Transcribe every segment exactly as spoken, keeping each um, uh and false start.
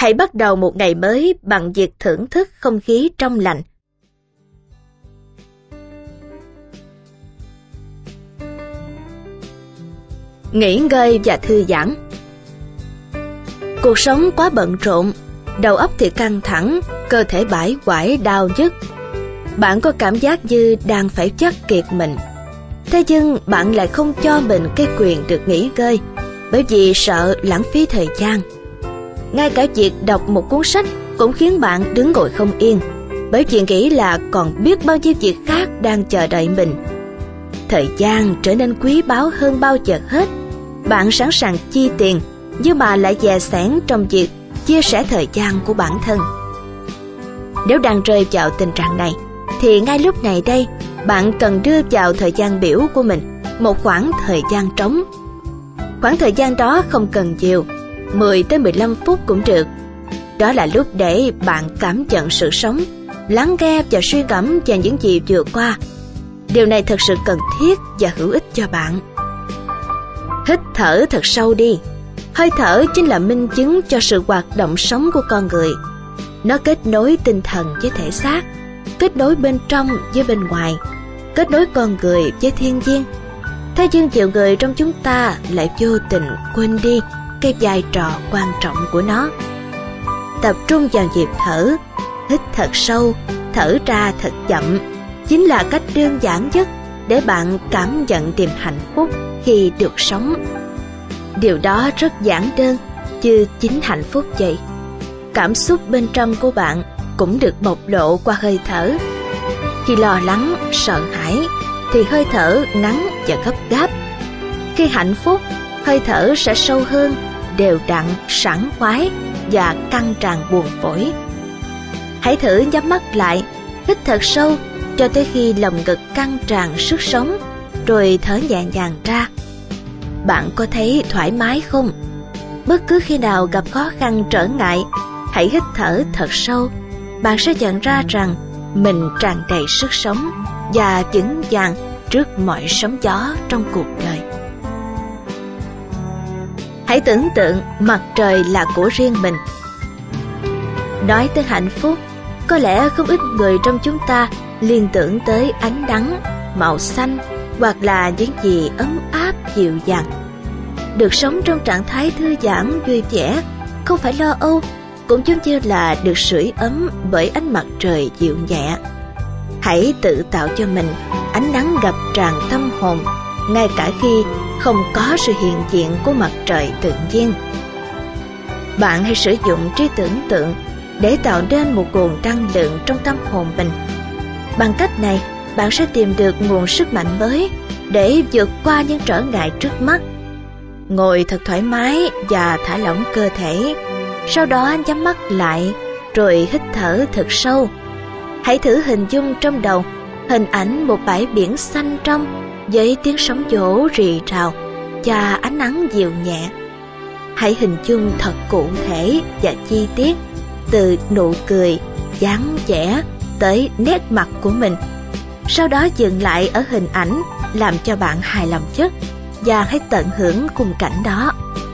Hãy bắt đầu một ngày mới bằng việc thưởng thức không khí trong lành. Nghỉ ngơi và thư giãn. Cuộc sống quá bận rộn, đầu óc thì căng thẳng, cơ thể bãi quải đau nhức. Bạn có cảm giác như đang phải vắt kiệt mình. Thế nhưng bạn lại không cho mình cái quyền được nghỉ ngơi, bởi vì sợ lãng phí thời gian. Ngay cả việc đọc một cuốn sách cũng khiến bạn đứng ngồi không yên, bởi vì nghĩ là còn biết bao nhiêu việc khác đang chờ đợi mình. Thời gian trở nên quý báu hơn bao giờ hết. Bạn sẵn sàng chi tiền, nhưng mà lại dè sẻn trong việc chia sẻ thời gian của bản thân. Nếu đang rơi vào tình trạng này, thì ngay lúc này đây, bạn cần đưa vào thời gian biểu của mình một khoảng thời gian trống. Khoảng thời gian đó không cần nhiều, mười tới mười lăm phút cũng được. Đó là lúc để bạn cảm nhận sự sống, lắng nghe và suy ngẫm về những gì vừa qua. Điều này thật sự cần thiết và hữu ích cho bạn. Hít thở thật sâu đi. Hơi thở chính là minh chứng cho sự hoạt động sống của con người. Nó kết nối tinh thần với thể xác, kết nối bên trong với bên ngoài, kết nối con người với thiên nhiên. Thế nhưng nhiều người trong chúng ta lại vô tình quên đi cái vai trò quan trọng của nó. Tập trung vào nhịp thở, hít thật sâu, thở ra thật chậm, chính là cách đơn giản nhất để bạn cảm nhận niềm hạnh phúc khi được sống. Điều đó rất giản đơn, như chính hạnh phúc vậy. Cảm xúc bên trong của bạn cũng được bộc lộ qua hơi thở. Khi lo lắng, sợ hãi, thì hơi thở ngắn và gấp gáp. Khi hạnh phúc, hơi thở sẽ sâu hơn, đều đặn, sảng khoái và căng tràn buồn phổi. Hãy thử nhắm mắt lại, hít thật sâu cho tới khi lồng ngực căng tràn sức sống, rồi thở nhẹ nhàng ra. Bạn có thấy thoải mái không? Bất cứ khi nào gặp khó khăn trở ngại, hãy hít thở thật sâu. Bạn sẽ nhận ra rằng mình tràn đầy sức sống và vững vàng trước mọi sóng gió trong cuộc đời. Hãy tưởng tượng mặt trời là của riêng mình. Nói tới hạnh phúc, có lẽ không ít người trong chúng ta liên tưởng tới ánh nắng, màu xanh hoặc là những gì ấm áp dịu dàng. Được sống trong trạng thái thư giãn vui vẻ, không phải lo âu, cũng giống như là được sưởi ấm bởi ánh mặt trời dịu nhẹ. Hãy tự tạo cho mình ánh nắng ngập tràn tâm hồn, ngay cả khi không có sự hiện diện của mặt trời tự nhiên. Bạn hãy sử dụng trí tưởng tượng để tạo nên một nguồn năng lượng trong tâm hồn mình. Bằng cách này, bạn sẽ tìm được nguồn sức mạnh mới để vượt qua những trở ngại trước mắt. Ngồi thật thoải mái và thả lỏng cơ thể, sau đó nhắm mắt lại rồi hít thở thật sâu. Hãy thử hình dung trong đầu hình ảnh một bãi biển xanh trong với tiếng sóng vỗ rì rào và ánh nắng dịu nhẹ. Hãy hình dung thật cụ thể và chi tiết, từ nụ cười, dáng vẻ tới nét mặt của mình. Sau đó dừng lại ở hình ảnh làm cho bạn hài lòng nhất và hãy tận hưởng khung cảnh đó.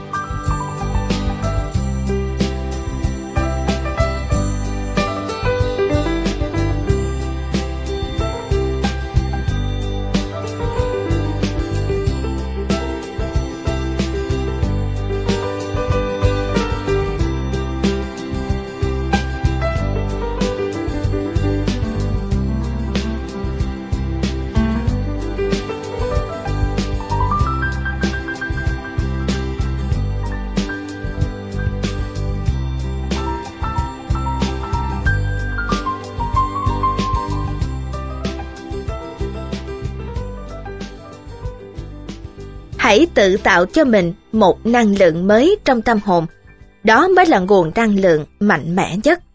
Hãy tự tạo cho mình một năng lượng mới trong tâm hồn. Đó mới là nguồn năng lượng mạnh mẽ nhất.